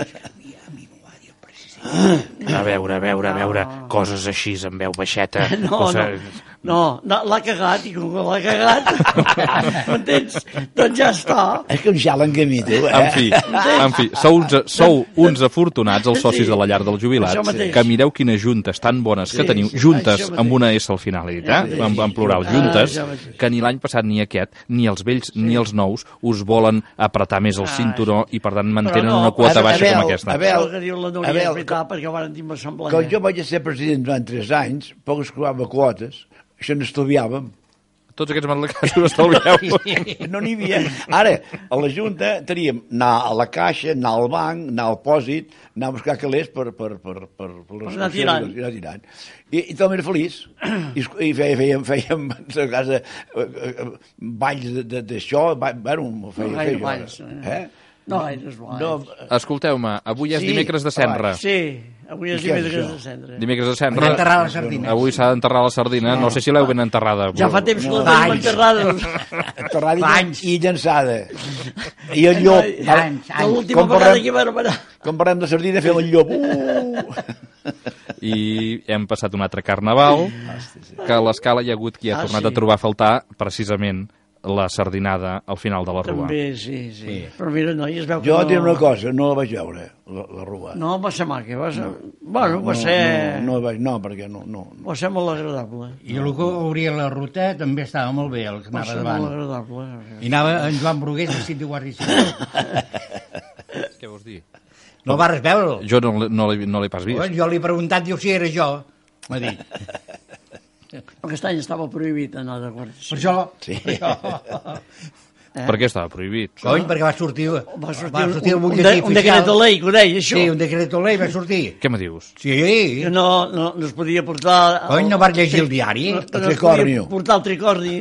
S1: A veure, a veure, a veure, coses així amb veu baixeta.
S4: No,
S1: o sigui,
S4: no, no, no l'ha cagat, i com que l'ha cagat, m'entens? Doncs ja està.
S3: És que un xalen que a mi, tu, eh?
S1: En fi, en fi, sou uns, sou uns afortunats, els socis de la llar dels jubilats,
S4: Això mateix.
S1: que mireu quines juntes tan bones que
S4: Sí,
S1: teniu,
S4: sí,
S1: juntes
S4: això mateix.
S1: amb una S al final, he dit, eh? en, en plural,
S4: Ah,
S1: juntes,
S4: això mateix.
S1: que ni l'any passat ni aquest, ni els vells ni els nous, us volen apretar més el
S4: Ah,
S1: cinturó i per tant mantenen
S4: no,
S1: una quota
S3: a- a
S1: baixa
S3: veure,
S1: com aquesta.
S3: a veure,
S4: Això que diu la
S3: a
S4: Núria
S3: veure,
S4: és veritat, perquè van dir l'assemblea.
S3: Quan jo vaig ser president durant tres anys, poc es cobrava quotes, això n'estalviàvem.
S1: Tots aquests maldecasos ho estalvieu.
S3: No n'hi havia. Ara, a la Junta teníem anar a la caixa, anar al banc, anar al pòsit, anar a buscar calés per, per, per, per, per, les
S4: anar tirant.
S3: I anar tirant. I, i tothom era feliç. I, es- i fèiem, fèiem, fèiem a casa eh, eh, balls d'això, ba, bueno, feia,
S4: No
S3: feia
S4: gaire
S3: jo,
S4: balls,
S3: eh?
S4: No gaires balls.
S3: No,
S1: Escolteu-me, avui és
S3: Sí,
S1: dimecres de Cendra.
S4: Sí, avui és
S3: I què és
S4: dimecres
S3: això?
S4: de cendre.
S1: Dimecres de
S2: Van
S1: Cendra.
S2: enterrar la sardina.
S1: Avui s'ha d'enterrar la sardina. No sé si l'heu ben enterrada.
S4: Ja fa temps que la
S2: No.
S4: tenim
S2: Anys.
S4: enterrada.
S3: enterrada i,
S2: Anys.
S3: i llançada. I el llop.
S2: Anys,
S3: Ara,
S2: anys.
S4: L'última
S3: Com
S4: vegada
S3: parlem-
S4: que va remenar.
S3: quan parlem de sardina, fem el llop. Uh!
S1: I hem passat un altre carnaval, que a l'escala hi ha hagut qui ha
S4: Ah,
S1: tornat
S4: sí.
S1: a trobar a faltar precisament la sardinada al final de la rua.
S4: També, sí, sí. Però mira, noi, es veu que
S3: Jo
S4: no...
S3: diré una cosa, no la vaig veure, la, la rua.
S4: No, va ser maca, va ser... Bueno, va
S3: no,
S4: ser...
S3: No, no, vaig, no, perquè no... no, no.
S4: Va ser molt agradable.
S2: I el que obria la ruta també estava molt bé, el que
S4: Va
S2: anava
S4: ser molt
S2: davant.
S4: agradable.
S2: I anava en Joan Brugués, vestit de guàrdia civil.
S1: Què vols dir?
S2: No vas veure'l?
S1: Jo no, l'he- no l'he no l'he pas vist.
S2: Jo li he preguntat, diu, si era jo. M'ha dit.
S4: Aquest any estava prohibit anar de guàrdia
S2: Per
S4: civil.
S2: això...
S3: Sí.
S2: Per això.
S4: Eh?
S1: Per què estava prohibit?
S2: Cony, perquè va sortir,
S4: Va sortir,
S2: va sortir el
S4: un, un,
S2: butlletí
S4: de, un decret de
S2: oficial.
S4: llei que ho deia, això.
S2: Sí, un decret de llei va sortir.
S1: Què me dius?
S2: Sí.
S4: Que no, no, no es podia portar...
S2: Cony, no vas llegir el diari?
S4: No,
S2: El
S4: no es
S3: tricornio.
S4: podia portar el tricorni.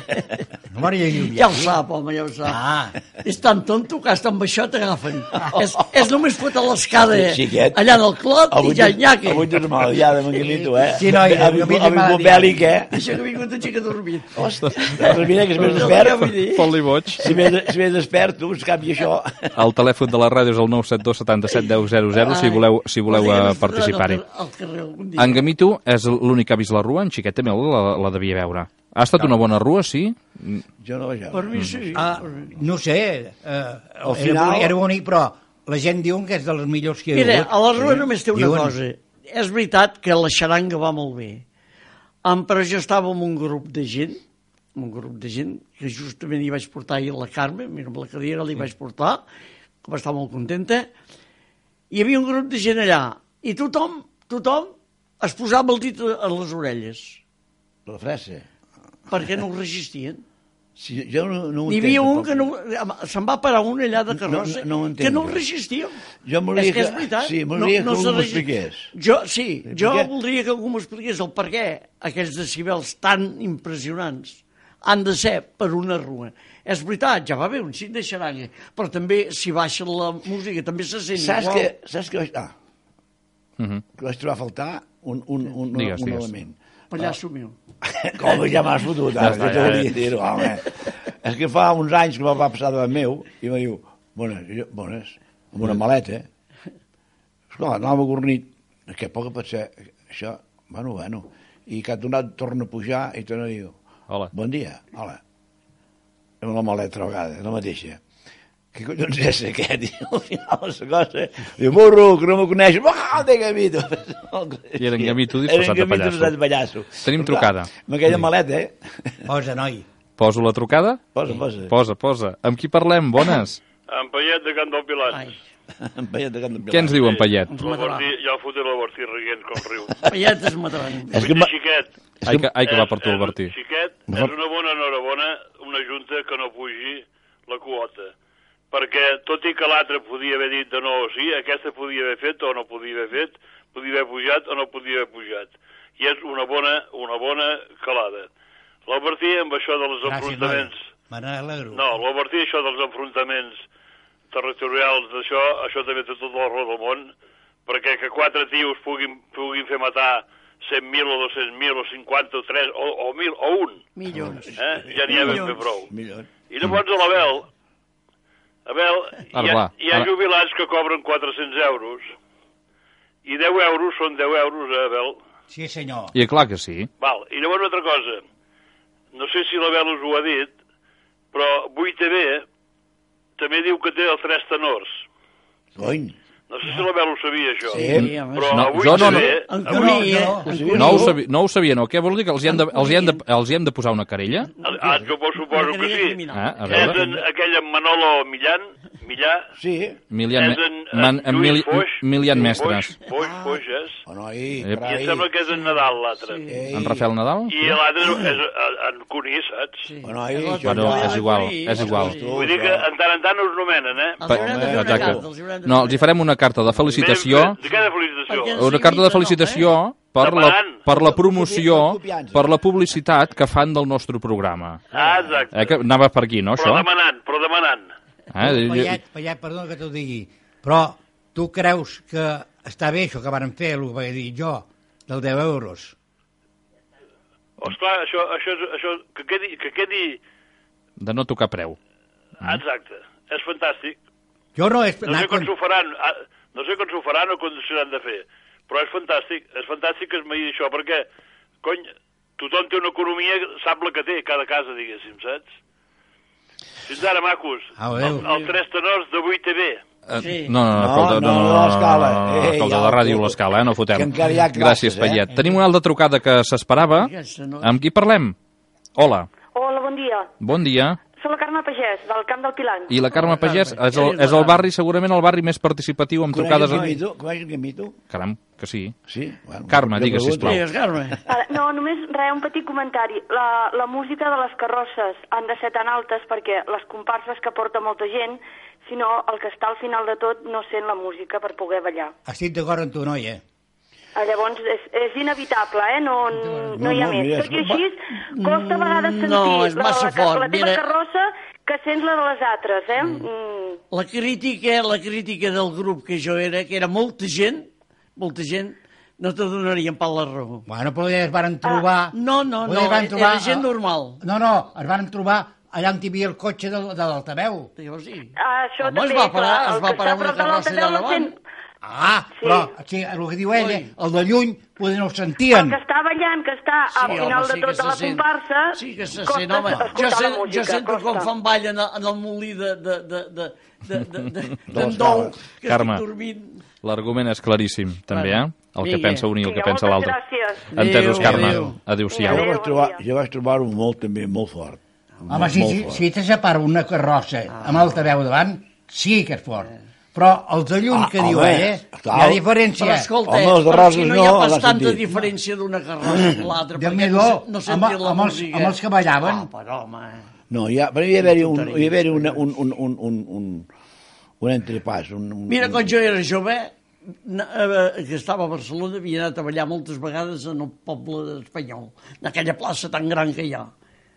S2: No vas llegir el
S4: Ja ho
S2: diari?
S4: sap, home, ja ho sap.
S2: Ah.
S4: És tan tonto que hasta amb això t'agafen. és, és només fotre l'escada
S3: Xiquet.
S4: allà en el clot i ja nyaque.
S3: Avui tens mal, ja, de Manguilito, eh?
S2: Sí, noi,
S3: ha
S2: avui
S3: vingut,
S2: tinc
S3: ha
S2: mala
S3: vingut
S2: dia.
S3: bèl·lic, eh?
S4: Això que ha vingut un xic adormit.
S3: Ostres, doncs mira que és més
S4: Ja
S3: despert.
S4: vull dir.
S1: Fot-li boig.
S3: Si més, si més despert, tu, es canvia això.
S1: El telèfon de la ràdio és el nou set dos setanta-set deu zero zero si voleu, si voleu
S4: Voldria
S1: eh,
S4: que ens
S1: participar-hi.
S4: fotrà al carrer algun dia.
S1: En Gamito és l'únic que ha vist la rua, en Xiquet també la, la devia veure. Ha estat una bona rua, sí?
S3: Jo no vaig
S4: Per
S3: veure.
S4: mi sí.
S2: Ah,
S4: per mi.
S2: no sé, eh,
S3: Al
S2: era,
S3: final-
S2: bonic, era bonic, però la gent diu que és de les millors que hi ha
S4: Mira,
S2: hagut.
S4: a la rua només té una
S2: Diuen.
S4: cosa. És veritat que la xaranga va molt bé. Em, però jo estava amb un grup de gent, amb un grup de gent, que justament hi vaig portar ahir la Carme, mira, amb la cadira li vaig portar, que va estar molt contenta. Hi havia un grup de gent allà, i tothom, tothom es posava el dit a les orelles,
S3: La fresa.
S4: perquè no ho resistien.
S3: Si, jo no, no ho
S4: N'hi havia
S3: entenc,
S4: un que
S3: tampoc.
S4: no... Se'n va parar un allà de carrossa
S3: No, no, no ho entenc,
S4: que no ho
S3: jo.
S4: resistia.
S3: Jo m'hauria
S4: És que és
S3: que-
S4: veritat.
S3: sí, m'hauria que algú
S4: se
S3: m'ho
S4: resi-
S3: expliqués.
S4: Jo, sí, jo
S3: què?
S4: voldria que algú m'expliqués el per què aquells decibels tan impressionants han de ser per una rua. És veritat, ja va bé un xic de xaranga, però també si baixa la música també se sent
S3: Saps
S4: igual.
S3: que, saps que vaig... Ah,
S1: Mhm.
S3: que vaig trobar a faltar un, un, un,
S1: Digues,
S3: un
S1: digues.
S3: element.
S4: Pallasso meu.
S3: Com ja m'has fotut, ara,
S1: Ja està,
S3: que
S1: ja,
S3: t'hauria
S1: ja.
S3: de dir-ho, home. És que fa uns anys que va passar davant meu i em diu, bones, jo, bones, amb una maleta. Esclar, anava gornit, que poc pot ser, això, bueno, bueno. I que ha tornat, torna a pujar i torna a dir,
S1: Hola.
S3: bon dia, hola. Amb la maleta a vegada, la mateixa. Què collons és aquest? I al final la cosa... Diu, burro, que no me coneix. Uah, de Gamito.
S1: I era en Gamito disfressat de pallasso.
S3: disfressat de pallasso.
S1: Tenim trucada.
S3: Amb aquella maleta, eh?
S2: Posa, noi.
S1: Poso la trucada?
S3: Posa, posa.
S1: Posa, posa. Amb qui parlem? Bones.
S6: En Payet de Can del Pilar.
S4: Ai,
S3: En Payet de Can del Pilar.
S1: Què ens diu en Payet?
S4: ens
S6: La
S4: matarà.
S6: Bertí, ja el foté la Bertí rient com riu.
S4: Payet es mataran.
S3: És
S6: Vull
S3: que
S6: dir,
S3: ma-
S6: xiquet,
S1: Ai que, ai que va per tu,
S6: és-
S1: el Bertí.
S6: Xiquet, és una bona enhorabona una junta que no pugi la quota. Perquè, tot i que l'altre podia haver dit de no o sí, aquesta podia haver fet o no podia haver fet, podia haver pujat o no podia haver pujat. I és una bona, una bona calada. l'Albertí amb això dels
S2: Gràcies,
S6: enfrontaments...
S2: Me n'alegro.
S6: No, l'Albertí, això dels enfrontaments territorials, d'això, això també té tot el raó del món, perquè que quatre tios puguin, puguin fer matar cent mil o dos-cents mil o cinquanta o tres o, o mil o un.
S4: Milions.
S6: Eh? Ja n'hi ha ben fer prou.
S3: Milions.
S6: I llavors a l'Abel, Abel, hi ha,
S1: Ara,
S6: hi ha
S1: ara.
S6: jubilats que cobren quatre-cents euros i deu euros són deu euros, eh, Abel?
S2: Sí, senyor.
S1: I clar que sí.
S6: Val. I llavors una altra cosa, no sé si l'Abel us ho ha dit, però vuit T V també diu que té els tres tenors.
S3: Cony.
S6: No sé si l'Abel ho sabia, això.
S3: Sí.
S4: Sí, home,
S6: Però
S1: No,
S6: avui
S1: jo no,
S6: també...
S1: no.
S4: En
S2: No,
S4: Cuní, eh?
S2: no,
S4: En
S3: sí.
S4: Cuní.
S1: No ho, sabia, no ho sabia, no? Què vol dir? Que els hi hem de, els hi hem de, els hi hem de posar una querella?
S6: Ah, jo suposo que sí.
S1: Ah, a
S6: És
S1: veure.
S6: en aquell en Manolo Millán, Millà,
S3: Sí.
S1: Milian,
S6: és en,
S1: man,
S6: en
S1: mil,
S6: Lluís Foix.
S1: Milian
S6: Foix,
S1: Mestres.
S6: Foix, Foix, és.
S3: O no, i,
S1: Ep.
S6: I em
S3: carai.
S6: sembla que és en Nadal, l'altre.
S3: Ei.
S1: En Rafael Nadal?
S6: I l'altre és en Cuní, saps?
S4: Sí.
S3: O no, i,
S4: Llavors,
S1: Bueno,
S4: ja-
S1: és igual,
S4: Cuní,
S1: és igual.
S3: Tu,
S6: Vull dir que en tant en tant us nomenen, eh?
S4: Els haurem de fer una
S1: Exacte.
S4: carta, els haurem de fer
S1: No,
S4: una
S1: els hi farem una carta de felicitació,
S6: Ben fet. De cada felicitació.
S4: Perquè-
S1: una carta de felicitació per la,
S6: Demanant.
S1: per la promoció,
S3: Copiant.
S1: per la publicitat que fan del nostre programa.
S6: Ah, exacte.
S1: Eh, que anava per aquí, no,
S6: Però
S1: això?
S6: demanant, però demanant.
S1: Eh?
S2: Payet, Payet, perdona que t'ho digui, però tu creus que està bé això que varen fer, el que vaig dir jo, del deu euros?
S6: Esclar, això, això, és- això que, quedi, que quedi...
S1: De no tocar preu.
S6: Exacte. És fantàstic.
S2: Jo no he...
S6: No sé com s'ho faran, ah, no sé com s'ho faran o com s'ho han de fer, però és fantàstic, és fantàstic que es m'hi això, perquè, cony, tothom té una economia, sap la que té, cada casa, diguéssim, saps? Fins ara, macos,
S2: Au,
S6: el,
S2: adéu.
S6: els tres tenors de vuit T V.
S1: Eh,
S4: Sí.
S1: No, no, no,
S3: No,
S1: escolta,
S3: no, no, l'escala. Ei,
S1: escolta,
S3: ja,
S1: la ràdio
S3: tu-
S1: l'escala, eh, no fotem.
S3: que encara hi ha classes,
S1: Gràcies,
S3: eh?
S1: Payet. Tenim una altra trucada que s'esperava.
S4: Aquesta no-
S1: Amb qui parlem? Hola,
S7: Hola, bon dia.
S1: bon dia.
S7: Soc la Carme Pagès, del Camp del Pilant.
S1: I la Carme Pagès
S4: Carme,
S1: és el, és el barri, segurament el barri més participatiu amb trucades...
S3: Coneixes Guimito? Coneixes Guimito?
S1: Caram, que sí.
S3: Sí? Bueno,
S1: Carme,
S3: jo
S1: digues,
S3: pregunto.
S1: sisplau.
S4: Digues, Carme.
S7: Ara, no, només res, un petit comentari. La, la música de les carrosses han de ser tan altes perquè les comparses que porta molta gent, sinó el que està al final de tot no sent la música per poder ballar.
S2: Estic d'acord amb tu, noia.
S7: Ah, Llavors és, és inevitable, eh? No, no, no hi ha
S3: no,
S7: més.
S3: mira,
S7: Tot i així, costa a vegades sentir
S4: No, és
S7: la,
S4: massa
S7: la,
S4: fort,
S7: la teva
S4: mira.
S7: carrossa que sents la de les altres, eh? Mm.
S4: La crítica, la crítica del grup que jo era, que era molta gent, molta gent, no te donarien per la raó.
S2: Bueno, però es van trobar...
S4: No, no,
S2: Poder
S4: no,
S2: van
S4: era gent normal.
S2: No, no, es van trobar allà on hi havia el cotxe de, de l'altaveu.
S4: Llavors sí.
S7: Ah, això
S4: Home, es
S7: també,
S4: va parar,
S7: clar,
S4: es
S7: el
S4: va
S7: que
S4: parar
S7: està
S4: una
S7: a prop de
S4: carrossa allà
S7: l'altaveu no
S4: davant.
S7: sent-
S2: Ah,
S7: Sí.
S2: però sí, el que diu ella,
S4: Ui.
S2: el de lluny, poder no ho
S7: El
S2: sentien.
S7: que està ballant, que està
S4: Sí,
S7: al
S4: home,
S7: final
S4: sí
S7: de
S4: que
S7: tota
S4: se
S7: la
S4: sent.
S7: comparsa,
S4: Sí que se
S7: costa
S4: sent, home.
S7: escoltar
S4: Jo,
S7: la
S4: sent,
S7: música,
S4: jo sento com
S7: costa.
S4: fan ball en, en el molí de, de, de, de, de, de, de, d'en
S3: les
S4: Dou,
S3: cales.
S4: que
S1: Carme.
S4: estic dormint.
S1: L'argument és claríssim, també, eh?
S4: Bueno,
S1: El que
S4: vinga.
S1: pensa un i el que
S7: Vinga,
S1: pensa
S7: moltes
S1: l'altre.
S7: gràcies.
S1: Entesos,
S4: Adéu,
S1: Carme.
S4: adéu.
S1: Adéu-siau.
S3: Jo
S7: Adéu.
S3: vaig trobar,
S7: bon dia.
S3: jo vaig trobar-ho molt, també, molt fort.
S2: Home, si,
S3: Molt
S2: si,
S3: fort.
S2: si te separa una carrossa amb l'altaveu davant, sí que és fort. Però els de lluny
S3: Ah,
S2: que diu
S3: home,
S2: ella, hi
S3: tal.
S2: ha diferència.
S4: Però escolta,
S3: Home, els de
S4: per
S3: Roses
S4: si no,
S3: no,
S4: hi ha
S3: l'ha
S4: pas tanta
S3: sentit.
S4: diferència d'una carrossa amb l'altra,
S2: Déu
S4: perquè
S2: n'hi
S4: no,
S2: do,
S4: se- no
S2: amb,
S4: sentir la
S2: amb, els,
S4: música.
S2: amb els que ballaven.
S4: Ah, però, home...
S3: No, hi ha, però hi ha d'haver un, hi ha d'haver una, un, un, un, un, un, un entrepàs. Un, un,
S4: Mira, quan jo era jove, na- eh, que estava a Barcelona, havia anat a ballar moltes vegades en el poble espanyol, en aquella plaça tan gran que hi ha.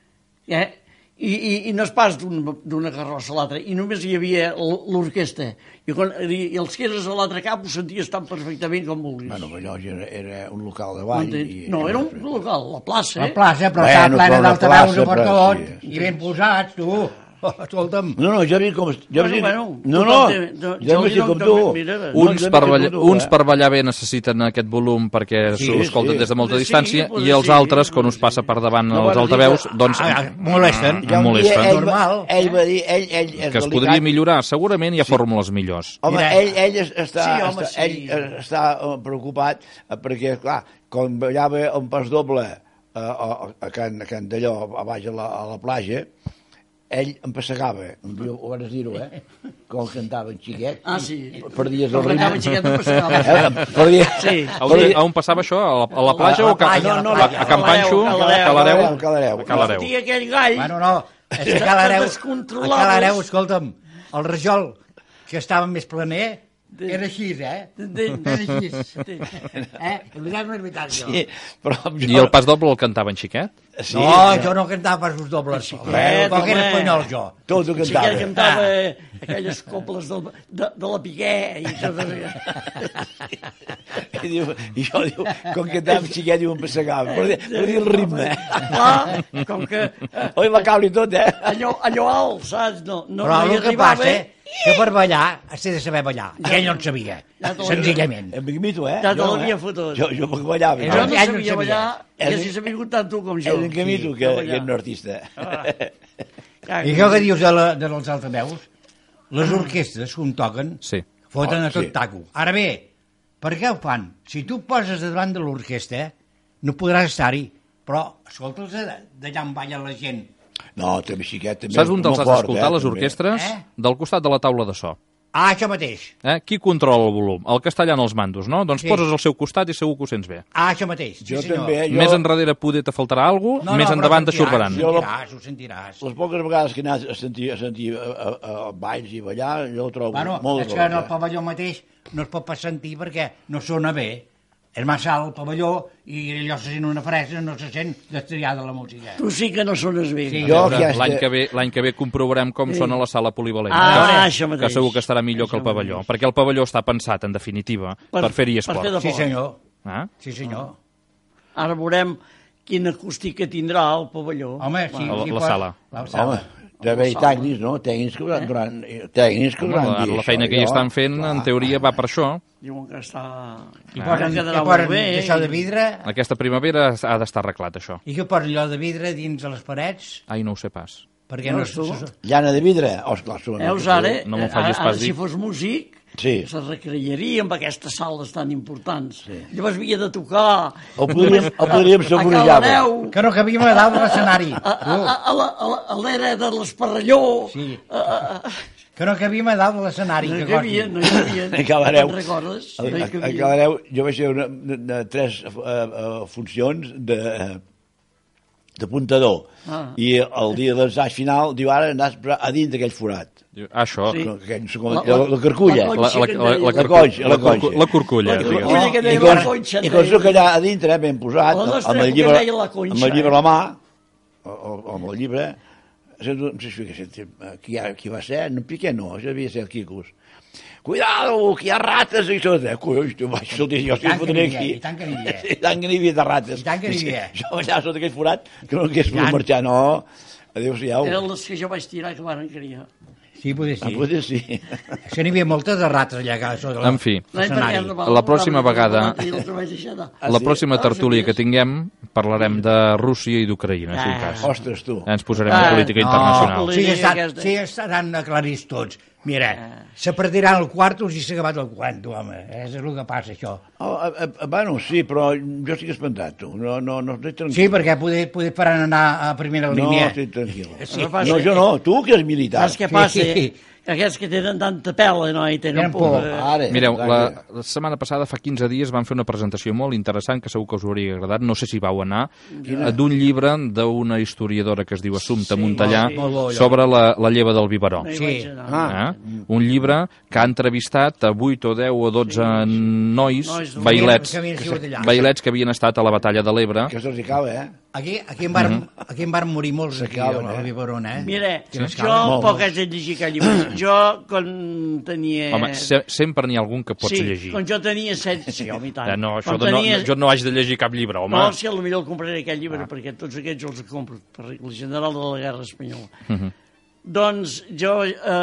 S4: Eh? I, i, i no és pas d'un- d'una carrossa a l'altra, i només hi havia l- l'orquestra. I, quan, i, I els que eres a l'altre cap ho senties tan perfectament com vulguis.
S3: Bueno, però allò era, era un local de ball.
S4: M'entens?
S3: I,
S4: No, era un local, la plaça,
S2: La
S4: eh?
S2: plaça, però
S3: Bueno,
S2: estava
S3: però
S2: plena
S3: una
S2: d'altaveus
S3: plaça,
S2: per
S3: però
S2: tot,
S3: sí.
S2: i ben posats, tu. Escolta'm.
S3: No, no, jo vi com... Jo
S4: Bueno,
S3: vi,
S4: bueno,
S3: no,
S4: tothom
S3: no,
S4: té- no,
S3: jo
S4: jo
S3: no
S4: li
S3: estic
S4: dono
S3: com
S4: que
S3: tu.
S4: mira,
S3: No,
S1: Uns,
S3: jo
S1: per
S3: no estic
S1: ballar,
S3: com tu,
S1: uns
S3: eh?
S1: per ballar bé necessiten aquest volum perquè
S3: Sí,
S1: s'ho escolten
S3: sí.
S1: des de molta
S4: Sí,
S1: distància
S4: pot
S1: i els
S4: ser,
S1: altres, quan
S4: pot
S1: us passa per davant
S3: No,
S1: els
S3: bueno,
S1: altaveus,
S3: sí,
S1: doncs
S2: Ah, ah, molesten.
S3: Ja un dia
S1: molesten.
S3: ell,
S2: Normal,
S3: ell
S2: eh?
S3: va dir... Ell, ell és
S1: que es
S3: delicat.
S1: podria millorar. Segurament hi ha fórmules millors.
S3: Home,
S2: Mira.
S3: ell, ell es- està,
S4: Sí, home,
S3: està,
S4: sí.
S3: ell eh, està eh, preocupat eh, perquè, clar, quan ballava un pas doble eh, a, a, Can, a Can d'allò, a baix a la, a la platja, ell em passegava, un dia ho vas dir-ho, eh? Com cantava en xiquet.
S4: Ah, sí.
S3: Perdies el
S4: Quan
S3: ritme.
S4: cantava xiquet, em passegava.
S3: Eh, perdia,
S4: Sí.
S1: A on, a on passava això? A la, a la platja
S2: A la
S1: o a,
S2: platja,
S1: a,
S2: a la
S1: a,
S2: platja.
S1: a Can Panxo?
S4: A
S1: A
S4: Calareu,
S1: Calareu?
S3: a Calareu.
S1: A Calareu.
S4: Hosti, aquell gall...
S2: Bueno, no, és que a
S4: Estan
S2: Calareu, a
S4: descontrolades.
S2: Calareu, escolta'm, el rajol, que estava més planer, Era així, eh?
S4: T'entens?
S2: Era així. Eh? La veritat no és veritat, jo.
S3: Sí, però jo...
S1: I el pas doble el cantaven xiquet?
S3: Sí,
S2: No, jo no cantava passos dobles.
S4: Xiquet,
S2: Com que era
S4: home.
S2: espanyol, jo.
S3: Tot ho
S4: Sí que
S3: cantava.
S4: cantava aquelles coples del, de, de la Piqué i tot això.
S3: I, diu, I jo, diu, com que cantava xiquet, diu, em passegava. Per dir, per dir el ritme.
S4: Clar, com que eh,
S3: Oi, la cauli tot, eh?
S4: allò, allò alt, saps? No, no,
S2: Però
S4: no hi
S2: el que
S4: arribava.
S2: passa que per ballar has de saber ballar. I ell no en sabia,
S4: Ja te l'havia-
S2: senzillament.
S3: Em imito, eh?
S4: Ja te
S3: Jo,
S4: l'havia
S3: eh?
S4: fotut.
S3: Jo, jo perquè ballava.
S2: Eh,
S4: Jo
S3: Jo,
S4: no
S2: ell no
S4: sabia
S2: sabia.
S4: ballar, i
S3: És-
S4: si sabia tant tu com
S3: és
S4: jo.
S3: un que mito
S4: Sí,
S3: que,
S4: de
S3: que
S4: ballar.
S3: és un artista.
S4: Ah.
S2: I això que dius de, la, de els altaveus, les orquestres, quan toquen,
S1: Sí.
S2: foten
S3: Oh,
S2: a tot
S3: sí.
S2: taco. Ara bé, per què ho fan? Si tu et poses davant de l'orquestra, no podràs estar-hi, però escolta'ls d'allà on balla la gent.
S3: No, també xiquet, també.
S1: Saps on te'ls
S3: molt
S1: has
S3: fort,
S1: d'escoltar,
S3: eh,
S1: les
S3: també.
S1: orquestres?
S2: Eh?
S1: Del costat de la taula de so.
S2: Ah, això mateix.
S1: Eh? Qui controla el volum? El que està allà en els mandos, no? Doncs
S2: Sí.
S1: poses al seu costat i segur que ho sents bé.
S2: Ah, això mateix. Sí,
S3: Jo
S2: senyor.
S3: també, jo...
S1: Més enrere poder te faltarà alguna cosa,
S2: No,
S1: més
S2: no,
S1: endavant
S2: però
S1: t'aixorbaran.
S2: sentiràs,
S3: Jo la-
S2: Ho sentiràs, ho sentiràs.
S3: Les poques vegades que he anat a sentir, a sentir a, a, a balls i ballar, jo ho trobo
S2: Bueno,
S3: molt
S2: és que en el
S3: rock, eh?
S2: pavelló mateix no es pot pas sentir perquè no sona bé. És massa alt el pavelló i allò se sent una fresa, no se sent destriada la música.
S4: Tu sí que no sones bé.
S2: Sí.
S3: Jo,
S1: Veure,
S3: que és
S1: L'any
S3: que-
S1: que ve, l'any que ve comprovarem com sona la sala polivalent.
S4: Ah,
S1: que,
S4: això mateix.
S1: que segur que estarà millor que el
S4: Això
S1: pavelló,
S4: mateix.
S1: perquè el pavelló està pensat, en definitiva, per, per fer-hi
S4: per
S1: esport.
S4: fer de
S2: Sí,
S4: fort.
S2: senyor.
S1: Ah?
S2: Sí, senyor.
S4: Ara veurem quina acústica tindrà el pavelló.
S2: Home, sí,
S1: La-
S2: sí,
S1: la
S2: pot-
S1: sala.
S2: La
S3: Home,
S2: sala.
S3: deve haver tècnics, no? Tècnics que hauran, durant, tècnics que
S1: Home,
S3: hauran
S1: la,
S3: dit
S1: la
S3: això,
S1: feina que hi
S3: jo.
S1: estan fent, en teoria, va per això.
S4: Diuen que està...
S2: I
S1: Ah.
S2: posen,
S4: que
S2: que
S4: quedarà
S2: posen
S4: molt bé.
S2: això de vidre
S1: Aquesta primavera ha d'estar arreglat, això.
S2: i que posen allò de vidre dins de les parets
S1: Ai, no ho sé pas.
S2: perquè
S4: No,
S2: no...
S4: tu?
S2: se- se-
S3: Llana de vidre? Oh, esclar,
S4: Veus, ara,
S1: No me'n
S4: eh,
S1: facis
S4: ara,
S1: pas dir.
S4: si fos músic,
S3: Sí.
S4: se recrearia amb aquestes sales tan importants. Sí. Llavors havia de tocar...
S3: El podríem, el podríem
S4: a
S3: saborejar.
S4: Calareu,
S2: Que no cabíem a dalt de l'escenari.
S4: a, a, a, a, la- a, la- a l'era de l'Esparrelló.
S2: Sí.
S4: A, a, a,
S2: Que no cabíem a dalt de l'escenari.
S4: no hi
S2: que
S4: cabia, no hi cabia.
S3: A Calareu.
S4: Te'n recordes?
S3: A,
S4: No hi
S3: a, a
S4: cabia.
S3: Calareu jo vaig fer una, de, de tres uh, uh, funcions de, de puntador.
S4: Ah.
S3: I el dia de l'ensaig final diu ara anar a dins d'aquell forat.
S1: Diu, ah, això.
S4: Sí.
S3: No, aquell, la,
S4: La-
S3: la,
S4: la-
S3: la carculla.
S4: la-
S1: La, la, la, la,
S3: La
S1: carcu-
S3: conxa, la
S1: la, curcu-
S3: conxa.
S1: la curculla.
S4: La
S1: digues.
S4: curculla que deia
S3: I
S4: la
S3: quan,
S4: conxa,
S3: i quan
S4: deia.
S3: soc allà a dintre, ben posat,
S4: La nostra
S3: amb el
S4: època
S3: llibre,
S4: deia la conxa,
S3: amb el llibre
S4: eh?
S3: a la mà, o, o, amb el llibre, sento, no sé si que senti, qui, qui va ser, no, Piqué no, això devia ser el Quicos. Cuidado, que hi ha rates i tot, eh? Collons, tu vaig sortir, jo si
S2: tant
S3: em
S2: que
S3: fotré
S2: n'hi havia,
S3: aquí.
S2: i tant que n'hi havia.
S3: I tant que n'hi havia de rates.
S2: I tant que n'hi havia.
S3: Jo allà sota aquell forat, que no hagués
S2: I
S3: pogut
S2: tant.
S3: marxar, no. Adéu-siau.
S4: Eren les que jo vaig tirar que van criar.
S2: Sí, potser
S3: Ah,
S2: sí.
S3: potser sí.
S2: És que n'hi havia moltes de rates allà a sota
S1: En fi,
S2: l'escenari.
S1: La pròxima vegada- la
S3: sí?
S1: pròxima
S4: Ah,
S1: tertúlia
S4: sabies?
S1: que tinguem parlarem de Rússia i d'Ucraïna, si un
S4: Ah.
S1: cas.
S3: Ostres, tu.
S1: Ens posarem
S4: Ah,
S1: en política
S2: No,
S1: internacional.
S2: sí, estan,
S4: Aquesta-
S2: sí, estaran aclarits tots. Mira, se perdiran el quartos i s'ha acabat el quanto, home. És el que passa, això.
S3: Oh, a, a, bueno, sí, però jo estic espantat, tu. No, no, no estic tranquil.
S2: Sí, perquè poder, poder faran anar a primera
S3: No,
S2: línia.
S3: estic tranquil.
S2: Sí.
S3: No, jo no, tu que és militar.
S4: Saps què passa?
S2: Sí.
S4: Aquests que tenen tanta pela, no? I tenen
S2: Tenen por.
S4: por. eh,
S3: Ara,
S1: Mireu, la,
S3: exacte.
S1: la setmana passada, fa quinze dies, van fer una presentació molt interessant, que segur que us hauria agradat, no sé si vau anar, eh, d'un llibre d'una historiadora que es diu Assumpta
S4: Sí,
S1: Montellà,
S2: molt bo, allò.
S1: sobre la, la lleva del biberó.
S4: No hi
S2: Sí.
S4: vaig anar.
S3: Ah.
S1: Eh? Un llibre que ha entrevistat a vuit o deu o dotze nois,
S4: Nois del-
S1: bailets,
S2: que havien sigut allà.
S1: bailets que havien estat a la batalla de l'Ebre.
S3: Que se'ls acaba, eh?
S2: Aquí, aquí, en van, aquí en van morir molts aquí,
S3: S'acaben,
S2: a
S3: eh?
S2: Biberona, eh?
S4: Mira,
S2: Que no es
S4: jo
S2: calen.
S3: Molt,
S4: poc
S3: molt.
S4: haig de llegir aquest llibre. Jo, quan tenia...
S1: Home, se, sempre n'hi ha algun que pots
S4: sí,
S1: llegir.
S4: quan jo tenia set... Sí, home, i tant.
S1: Ja, no, això
S4: Quan
S1: de no,
S4: tenia-
S1: no, jo no haig de llegir cap llibre, home.
S4: No, si potser el compraré aquest llibre, ah. perquè tots aquests jo els compro per el general de la guerra espanyola.
S1: Uh -huh.
S4: Doncs jo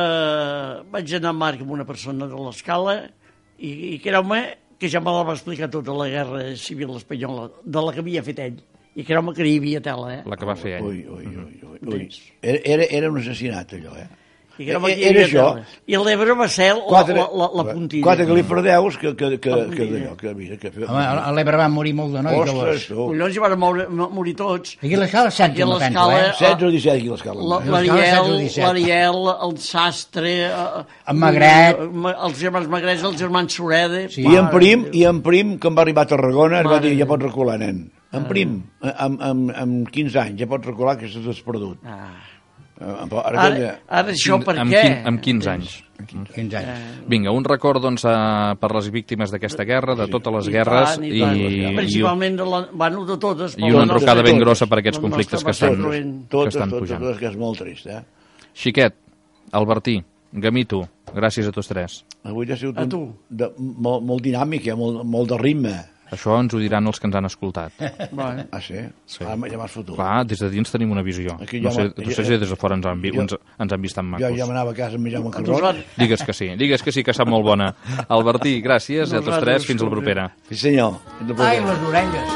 S4: eh, vaig anar a Marc amb una persona de l'Escala i, i creu-me que ja me la va explicar tota la guerra civil espanyola, de la que havia fet ell. I creu-me que hi havia tela, eh?
S1: La que va fer ell.
S3: Ui, ui, ui, ui, ui. Era, era, era un assassinat, allò, eh?
S4: I creu-me que hi
S3: Era
S4: havia
S3: això.
S4: tela. I l'Ebre va ser la,
S3: Quatre,
S4: la, la, la puntilla.
S3: quatre galifardeus que, que, que,
S4: La
S3: que,
S4: puntilla.
S3: d'allò, que, mira, que...
S2: Home, a l'Ebre van morir molt de nois.
S3: Ostres,
S2: joves.
S3: tu.
S4: Collons, hi van moure, morir tots.
S2: Aquí a l'escala setze,
S4: Aquí a
S2: me penso,
S4: l'escala-
S2: eh?
S3: setze o disset aquí a l'escala.
S4: La-
S2: setze o
S4: L'Ariel,
S2: disset.
S4: l'Ariel, el Sastre... eh,
S2: En Magret.
S4: eh, Els germans Magrets, els germans Sureda...
S2: Sí.
S3: I en Prim, i en Prim, que em va arribar a Tarragona, es va
S4: Mare
S3: dir, ja
S4: de-
S3: pots recular, nen. En Prim, amb, amb, amb quinze anys, ja pots recular que s'has perdut.
S4: Ah.
S3: Uh, però ara,
S4: Ara,
S3: ara,
S4: ara això per
S1: amb,
S4: què?
S1: quin, amb quinze anys.
S2: quinze anys.
S1: Vinga, un record doncs, a, per les víctimes d'aquesta guerra, de totes les
S4: I
S1: guerres,
S4: tant,
S1: i,
S4: i, tant.
S1: i,
S4: Principalment de la, bueno, de totes.
S1: i una enrocada ben grossa per aquests
S4: La
S1: conflictes que
S4: nostra
S1: estan,
S4: va ser
S1: que
S3: totes,
S1: estan
S3: totes,
S1: pujant.
S3: totes, que és molt trist, eh?
S1: Xiquet, Albertí, Gamito, gràcies a tots tres.
S3: Avui ha sigut
S4: A
S3: un,
S4: tu.
S3: de, molt, molt dinàmic, eh? molt, molt de ritme.
S1: Això ens ho diran els que ens han escoltat.
S4: Bueno.
S3: Ah, sí?
S1: Sí.
S3: Ah, ja m'has fotut.
S1: Clar, des de dins tenim una visió.
S3: Aquí
S1: No
S3: ja
S1: sé,
S3: m'ha-
S1: no sé si des de fora ens han, vi,
S3: jo-
S1: ens, ens han vist tan
S3: Jo
S1: macos.
S3: ja m'anava a casa amb Jaume Carrot.
S4: Nosaltres,
S1: Digues que sí, digues que sí, que sap molt bona. Albertí, gràcies a tots
S4: Nosaltres,
S1: tres, fins a la
S4: escolti.
S1: propera.
S3: Sí, senyor.
S2: Ai, les orelles.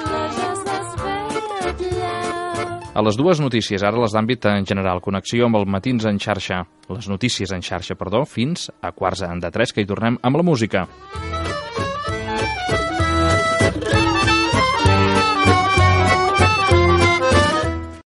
S1: A les dues notícies, ara les d'àmbit en general, connexió amb el Matins en xarxa, les notícies en xarxa, perdó, fins a quarts de tres, que hi tornem amb la música.